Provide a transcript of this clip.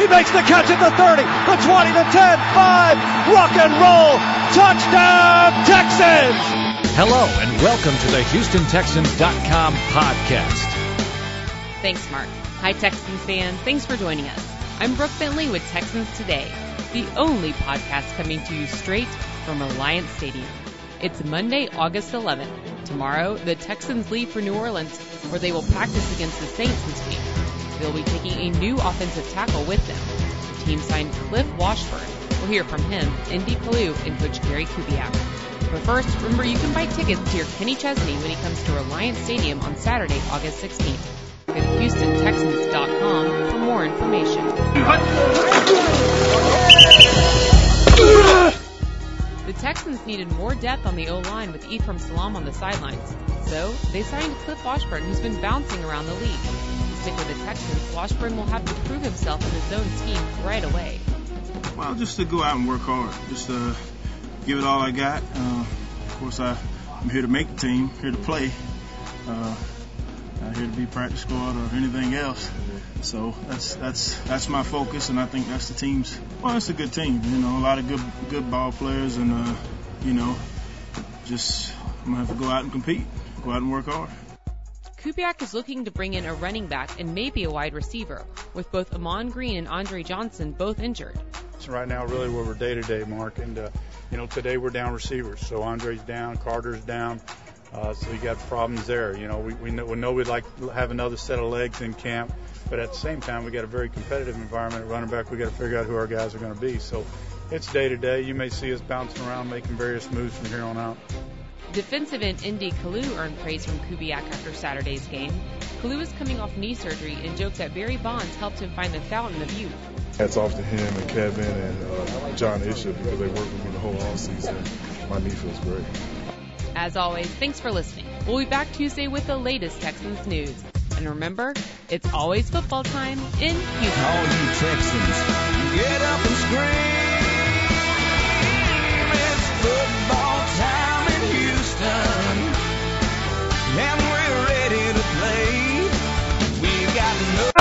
He makes the catch at the 30, the 20, the 10, 5. Rock and roll. Touchdown, Texans. Hello and welcome to the HoustonTexans.com podcast. Thanks, Mark. Hi, Texans fans. Thanks for joining us. I'm Brooke Bentley with Texans Today, the only podcast coming to you straight from Reliant Stadium. It's Monday, August 11th. Tomorrow, the Texans leave for New Orleans, where they will practice against the Saints this week. They'll be taking a new offensive tackle with them. The team signed Cliff Washburn. We'll hear from him, Indy Kalu, and Coach Gary Kubiak. But first, remember you can buy tickets to hear Kenny Chesney when he comes to Reliant Stadium on Saturday, August 16th. Go to HoustonTexans.com for more information. The Texans needed more depth on the O-line with Ephraim Salaam on the sidelines. So, they signed Cliff Washburn, who's been bouncing around the league. To stick with the Texans, Washburn will have to prove himself in his own team right away. Well, just to go out and work hard. Just give it all I got. Of course, I'm here to make the team, here to play. Not here to be practice squad or anything else. So that's my focus, and I think that's the team's. Well, it's a good team. You know, a lot of good ball players, and just I'm gonna have to go out and compete, go out and work hard. Kubiak is looking to bring in a running back and maybe a wide receiver, with both Amon Green and Andre Johnson both injured. So right now, really, where we're day-to-day, Mark, and today we're down receivers. So Andre's down, Carter's down. So we got problems there. You know, we know we'd like to have another set of legs in camp, but at the same time, we got a very competitive environment at running back. We got to figure out who our guys are going to be. So it's day to day. You may see us bouncing around, making various moves from here on out. Defensive end Indy Kalu earned praise from Kubiak after Saturday's game. Kalu is coming off knee surgery and joked that Barry Bonds helped him find the fountain of youth. Hats off to him and Kevin and John Isham because they worked with me the whole offseason. My knee feels great. As always, thanks for listening. We'll be back Tuesday with the latest Texans news. And remember, it's always football time in Houston. All you Texans, get up and scream.